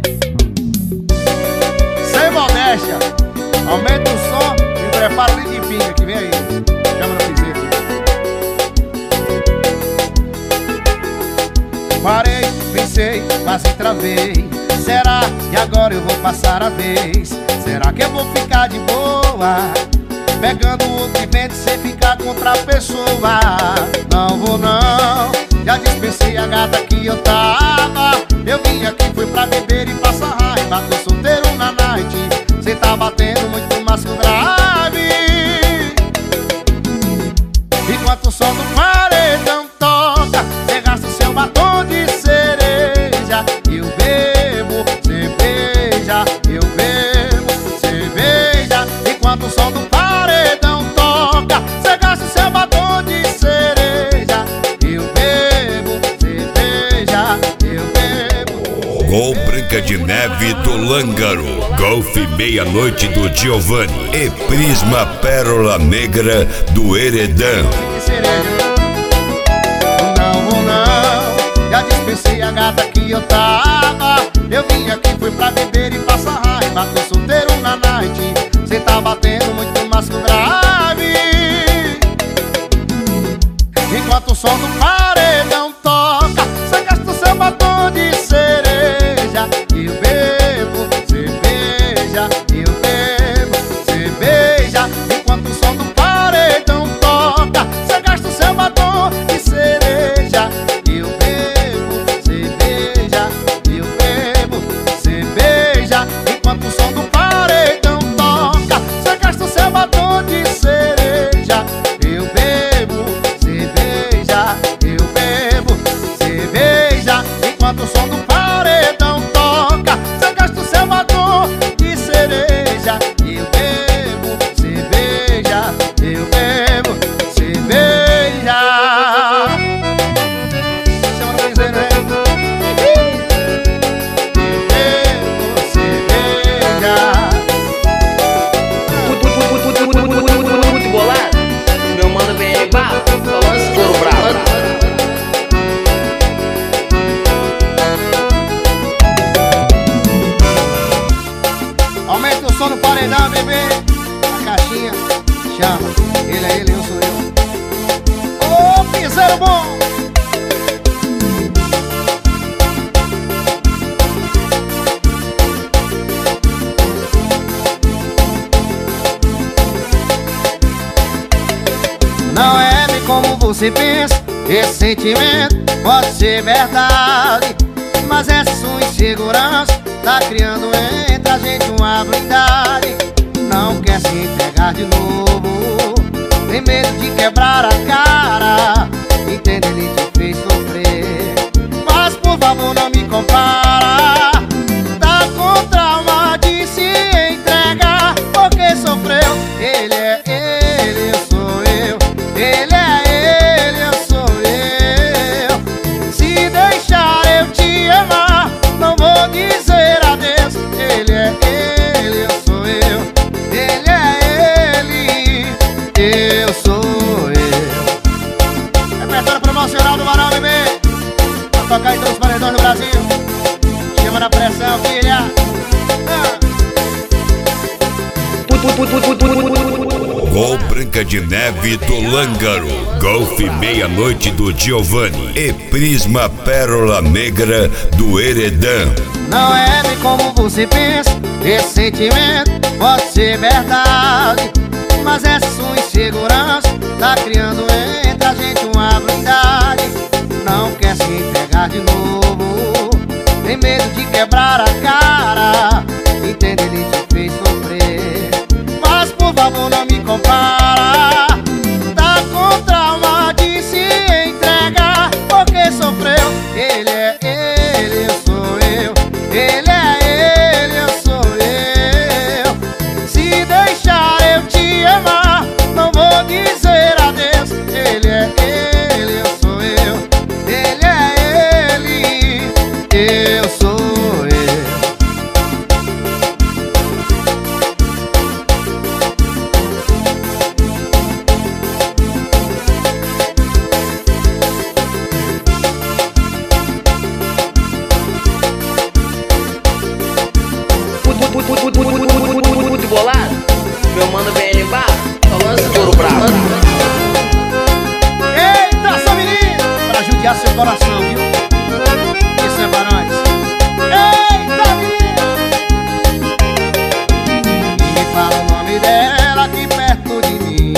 Sem modéstia, aumenta o som e prepara o de pinga que vem aí. Chama no piseiro. Parei, pensei, quase travei. Será que agora eu vou passar a vez? Será que eu vou ficar de boa? Pegando outro vento sem ficar com outra pessoa. Não vou não, já dispensei a gata que eu tava. Eu vim aqui, fui pra beber e passar raiva. Tô solteiro na night, cê tá batendo muito mais que o drive. Enquanto o som do paredão toca, cê gasta seu batom de cereja. Eu bebo cerveja, eu bebo cerveja. Enquanto o som do paredão toca, cê gasta seu batom de cereja. Eu bebo cerveja, eu bebo cerveja. Gol Branca de Neve do Lângaro, Golfe Meia-Noite do Giovanni e Prisma Pérola Negra do Heredão. Não vou não, já dispensei a gata que eu tava. Eu vim aqui, fui pra beber e passar raiva. Tô solteiro na night, cê tá batendo muito mais que o drive. Enquanto o som do paredão toca, cê gasta o seu batom de cereja. Eu bebo cerveja, eu bebo cerveja. Enquanto o som do paredão toca, cê gasta o seu batom de cereja. Eu bebo cerveja, eu bebo cerveja. Enquanto o som do paredão toca, cê gasta o seu batom de cereja. Eu bebo cerveja, eu bebo cerveja. Enquanto o som do paredão toca, cê gasta o seu batom de cereja. Eu bebo cerveja, eu bebo cerveja. Chama no piseiro, hein? Eu bebo cerveja. Muito bolado, meu mano vem bala, falando esse couro bravo. Aumenta o som no paredão, bebê. A caixinha chama. Ele é ele, eu sou eu. Ô, piseiro bom! Não é bem como você pensa. Esse sentimento pode ser verdade, mas essa sua insegurança tá criando entre a gente uma blindagem. Não quer se entregar de novo, tem medo de quebrar a cara. Entende, ele te fez sofrer, mas por favor não me compara. Tá com trauma de se entregar, porque sofreu. Ele é ele, eu sou eu. Ele é ele, eu sou eu. Se deixar eu te amar, não vou dizer adeus. Ele é ele, eu sou eu. Ele é ele, eu sou eu. Repertório promocional do Barão, bebê. Pra tocar em todos os paredões do Brasil. Chama na pressão, filha. Gol Branca de Neve do Lângaro, Golfe Meia-Noite do Giovanni e Prisma Pérola Negra do Heredão. Não é bem como você pensa. Esse sentimento pode ser verdade, mas essa sua insegurança tá criando entre a gente uma blindagem. Não quer se entregar de novo, tem medo de quebrar a cara. Entende, ele te fez sofrer, mas por favor não me compara. Tá com trauma de se entregar, porque sofreu. Ele é ele, eu sou eu. Ele é ele, eu sou eu. Se deixar eu te amar, não vou dizer adeus. Ele é ele, eu sou eu. Ele é ele, eu sou eu. bolado, meu mano bem ali embaixo, só lança o couro bravo. Eita, só menino, pra judiar seu coração, viu? Isso é pra nós. Eita, menino, me fala o nome dela aqui perto de mim.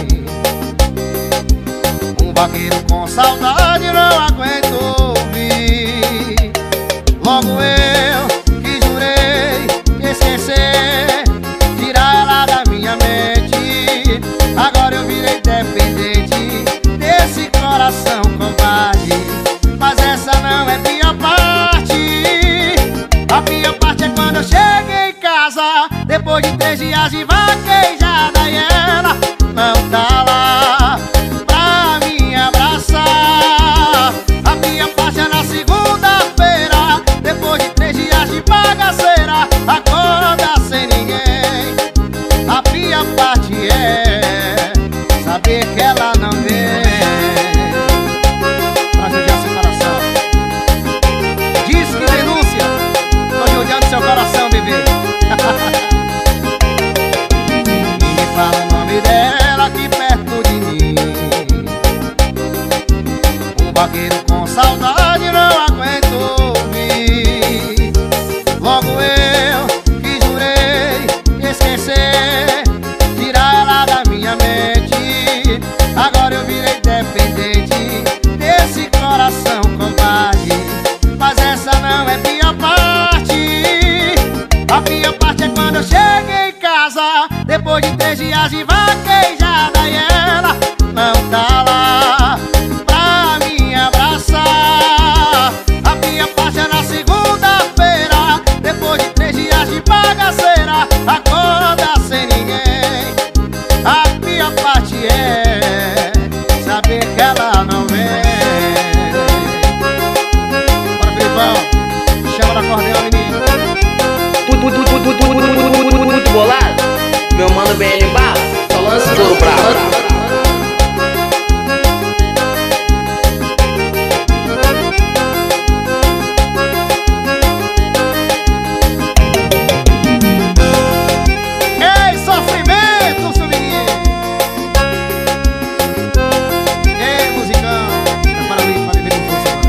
Um vaqueiro com saudade não aguento ouvir. Logo eu que jurei esquecer, tirar ela da minha mente. Agora eu virei dependente desse coração covarde. Mas essa não é minha parte. A minha parte é quando eu chego em casa, depois de 3 dias de vaquejada, e ela não tá lá pra me abraçar. A minha parte é na segunda-feira, depois de 3 dias de bagaceira, acorda sem ninguém. A minha parte é saber que ela não vem pra judiar seu coração. Diz que denúncia, tô judiando seu coração, bebê. E me fala o nome dela aqui perto de mim. Um vaqueiro com saudade não aguento ouvir. Logo eu que jurei esquecer, tirar ela da minha mente. Agora eu virei dependente desse coração covarde. Mas essa não é minha parte. A minha parte é quando eu chego em casa, depois de 3 dias de vaquejada, e ela não tá lá pra me abraçar. A minha parte é na segunda-feira, depois de 3 dias de bagaceira, acorda sem ninguém. A minha parte é saber que ela não vem. Bora, Filipão, chama no acordeão, menino. Muito bolado, meu mano bem ali embaixo, só lança o couro bravo. Ei, sofrimento, seu menino. Ei, musicão, prepara ali pra beber com força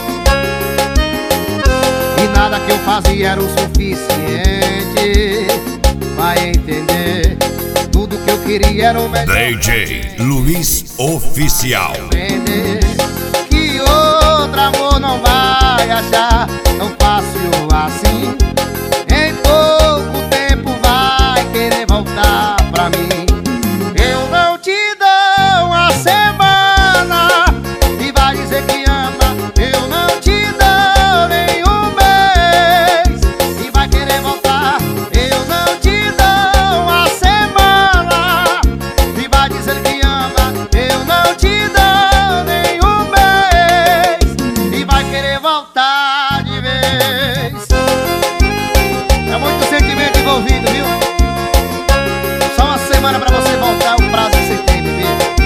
agora. E nada que eu fazia era o suficiente. Vai entender, tudo que eu queria era o melhor. DJ Luiz Oficial. Entender que outro amor não vai achar tão fácil assim. Em pouco tempo vai querer voltar pra mim. Eu não te dou uma semana e vai dizer que ama. Eu não te dou nenhum mês e vai querer voltar. Eu não te dou uma semana e vai dizer que ama. Eu não te dou nenhum mês e vai querer voltar de vez. É muito sentimento envolvido, viu? Só uma semana pra você voltar, o prazo que você tem, bebê.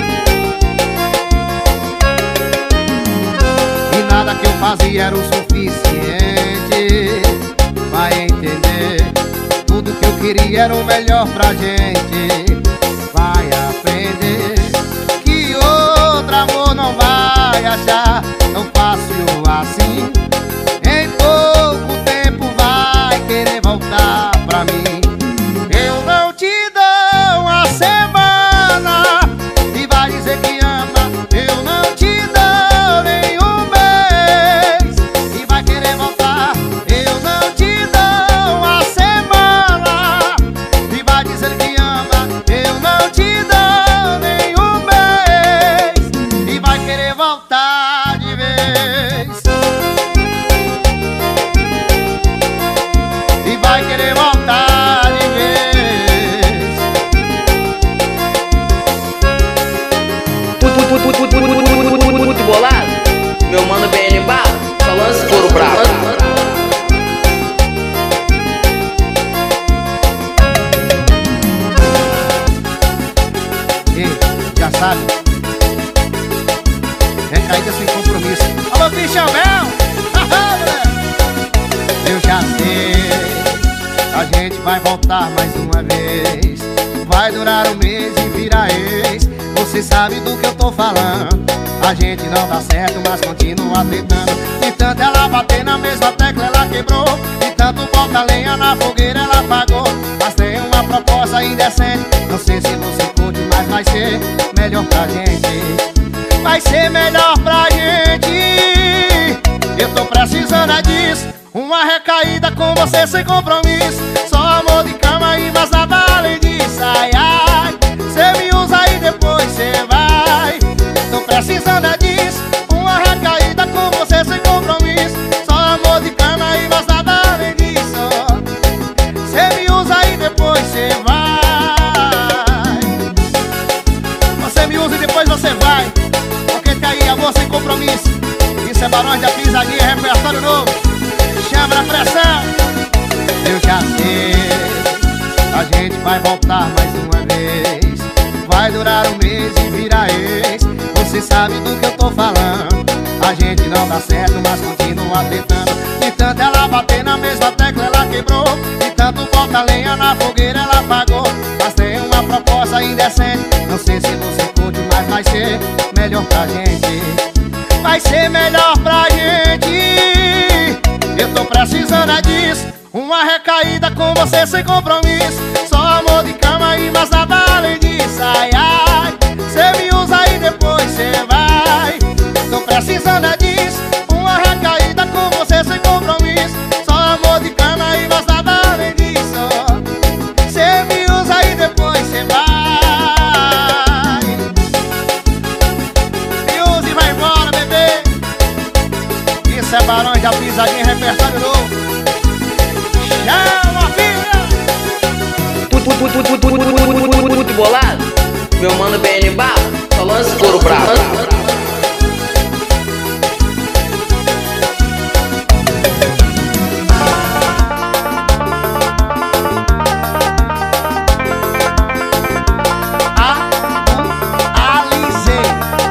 E nada que eu fazia era o suficiente. Vai entender, tudo que eu queria era o melhor pra gente. Vai aprender que outro amor não vai achar tão fácil assim. Em pouco tempo vai querer voltar pra mim. Eu não te dou uma semana e vai dizer que ama. Eu não te dou nenhum mês e vai querer voltar. Eu não te dou uma semana e vai dizer que ama. Eu não te dou nenhum mês e vai querer voltar de vez. E vai querer voltar de vez. Muito bolado, meu mano bem ali embaixo, só lança o couro bravo. Ei, já sabe, recaída sem compromisso. Alô, Christian Bell. Eu já sei A gente vai voltar mais uma vez. Vai durar um mês e vira ex. Você sabe do que eu tô falando. A gente não dá certo, mas continua tentando. De tanto ela bater na mesma tecla, ela quebrou. De tanto botar lenha na fogueira, ela apagou. Mas tem uma proposta indecente. Não sei se você curte, mas vai ser melhor pra gente. Vai ser melhor pra gente. Eu tô precisando é disso. Uma recaída com você sem compromisso. Só amor de cama e mais nada além disso. Ai, ai, cê me usa e depois cê vai. Tô precisando é disso. Uma recaída com você sem compromisso. Só amor de cama e mais nada além disso. Cê me usa e depois cê vai. Você me usa e depois você vai. Porque cair amor sem compromisso. Isso é Barões da Pisadinha, repertório novo. Chama a pressão. Eu já sei. A gente vai voltar mais uma vez. Vai durar um mês e vira ex. Você sabe do que eu tô falando. A gente não dá certo, mas continua tentando. De tanto ela bater na mesma tecla, ela quebrou. De tanto botar lenha na fogueira, ela apagou. Mas tem uma proposta indecente. Não sei se você curte, mas vai ser melhor pra gente. Vai ser melhor pra gente. Eu tô precisando é disso. Uma recaída com você sem compromisso. Só amor de cama e mais nada além disso. Ai, ai, cê me usa e depois cê vai. Tô precisando é disso. Uma recaída com você sem compromisso. Só amor de cama e mais nada além disso. Cê me usa e depois cê vai. Me usa e vai embora, bebê. Isso é Barões da Pisadinha, repertório novo. Chama, filha! Muito bolado. Meu mano BN Barro, só lança couro bravo. Alisei.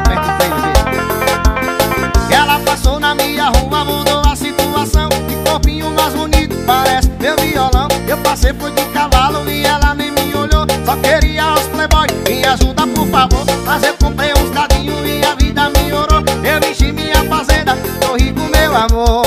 Ela passou na minha rua, mudou a situação. De corpinho mais bonito, parece meu violão. Eu passei por de cavalo e ela nem me olhou. Só queria os playboy, me ajuda por favor. Mas eu comprei uns cadinhos e a vida melhorou. Eu enchi minha fazenda, tô rico meu amor.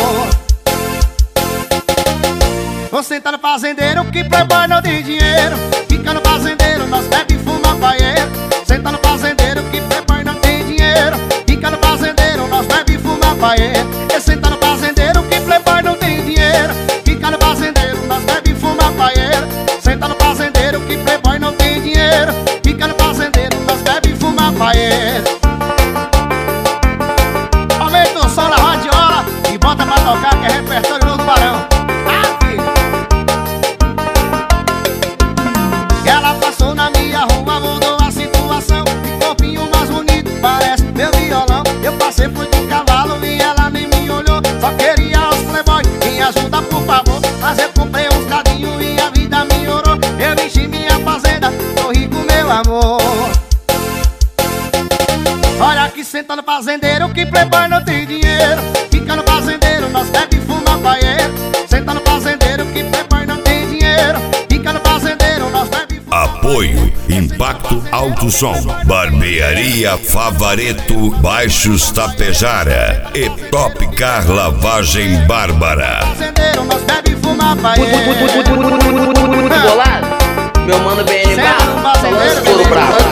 Vou sentar no fazendeiro que playboy não tem dinheiro. Fica no fazendeiro, nós bebe e fuma paieiro. Senta no fazendeiro que playboy não tem dinheiro. Fica no fazendeiro, nós bebe e fuma paieiro. Eu senta no fazendeiro que playboy não tem dinheiro. Fica no fazendeiro, nós bebe e fuma paieiro. Senta no fazendeiro que playboy não tem dinheiro. Fica no fazendeiro, nós bebe e fuma paieiro. Aumenta o som na radiola e bota pra tocar que é repertório novo do Barão. Ela passou na minha rua, mudou a situação. De corpinho mais bonito, parece meu violão. Eu passei por de cavalo e ela nem me olhou. Só queria os playboy, me ajuda por favor. Mas eu comprei uns cadinhos e a vida melhorou. Eu enchi minha fazenda, tô rico meu amor. Olha aqui, senta no fazendeiro que playboy não tem dinheiro. Fica no fazendeiro, nós bebe e fuma paieiro. Senta no fazendeiro que playboy não tem dinheiro. Fica no fazendeiro, nós bebe e fuma. Apoio Impacto Alto Som, Barbearia Favareto, Baixos Tapejara e Top Car Lavagem Bárbara. Fazendeiro, nós bebe e fuma paieiro. Muito bolado. Meu mano BN Barro, só lança couro bravo.